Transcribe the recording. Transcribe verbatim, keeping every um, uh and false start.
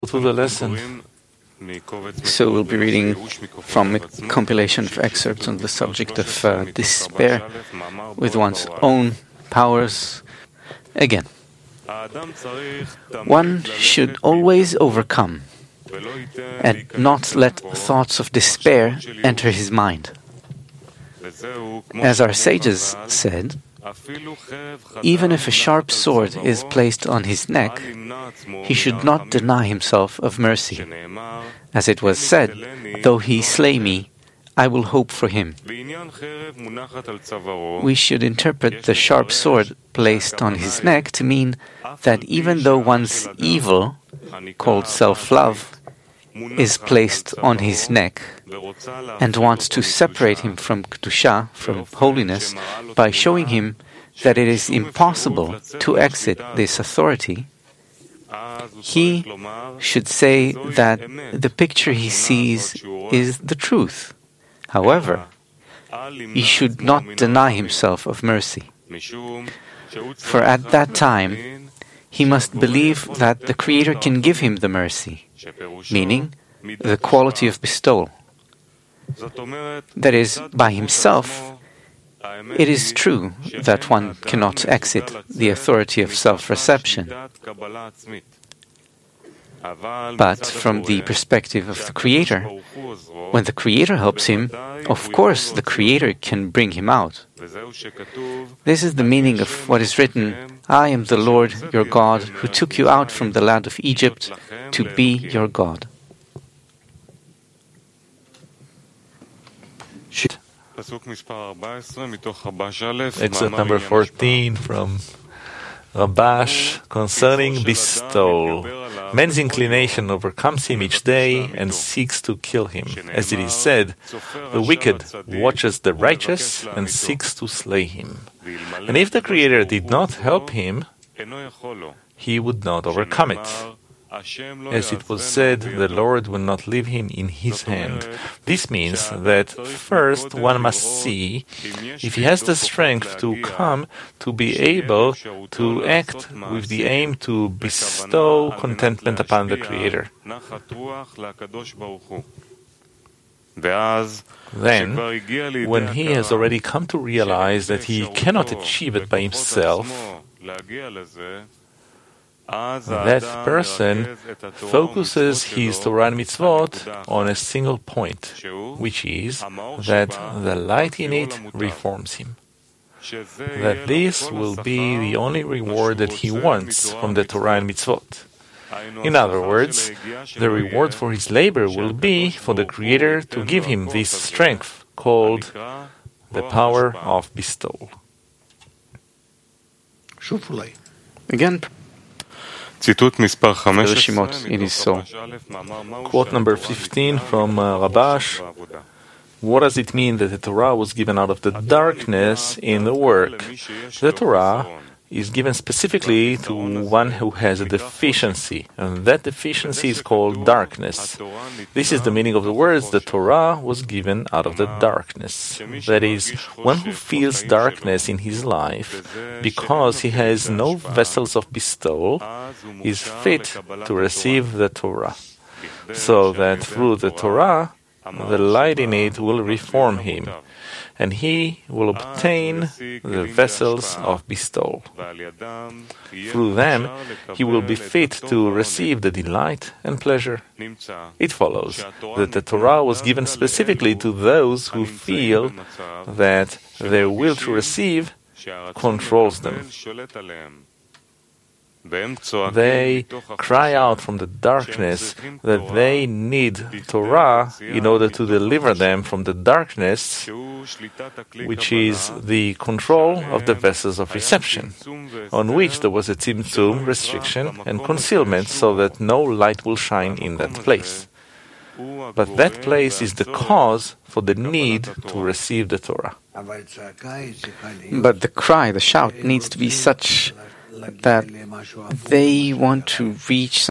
To the lesson. So we'll be reading from a compilation of excerpts on the subject of uh, despair with one's own powers. Again, one should always overcome and not let thoughts of despair enter his mind. As our sages said, even if a sharp sword is placed on his neck, he should not deny himself of mercy. As it was said, though he slay me, I will hope for him. We should interpret the sharp sword placed on his neck to mean that even though one's evil, called self-love, is placed on his neck and wants to separate him from Kedusha, from holiness, by showing him that it is impossible to exit this authority, he should say that the picture he sees is the truth. However, he should not deny himself of mercy. For at that time, he must believe that the Creator can give him the mercy, meaning the quality of bestowal. That is, by himself, it is true that one cannot exit the authority of self-reception. But from the perspective of the Creator, when the Creator helps him, of course the Creator can bring him out. This is the meaning of what is written, I am the Lord your God, who took you out from the land of Egypt to be your God. Excerpt number fourteen from Rabash concerning bestowal. Man's inclination overcomes him each day and seeks to kill him. As it is said, the wicked watches the righteous and seeks to slay him. And if the Creator did not help him, he would not overcome it. As it was said, the Lord will not leave him in his hand. This means that first one must see if he has the strength to come to be able to act with the aim to bestow contentment upon the Creator. Then, when he has already come to realize that he cannot achieve it by himself, that person focuses his Torah and mitzvot on a single point, which is that the light in it reforms him. That this will be the only reward that he wants from the Torah and mitzvot. In other words, the reward for his labor will be for the Creator to give him this strength called the power of bestowal. Again, Rishimot, it is so. Quote number fifteen from uh, Rabash. What does it mean that the Torah was given out of the darkness in the work? The Torah is given specifically to one who has a deficiency, and that deficiency is called darkness. This is the meaning of the words, the Torah was given out of the darkness. That is, one who feels darkness in his life because he has no vessels of bestowal is fit to receive the Torah, so that through the Torah, the light in it will reform him, and he will obtain the vessels of bestowal. Through them, he will be fit to receive the delight and pleasure. It follows that the Torah was given specifically to those who feel that their will to receive controls them. They cry out from the darkness that they need Torah in order to deliver them from the darkness, which is the control of the vessels of reception, on which there was a tzimtzum, restriction, and concealment, so that no light will shine in that place. But that place is the cause for the need to receive the Torah. But the cry, the shout, needs to be such that they want to reach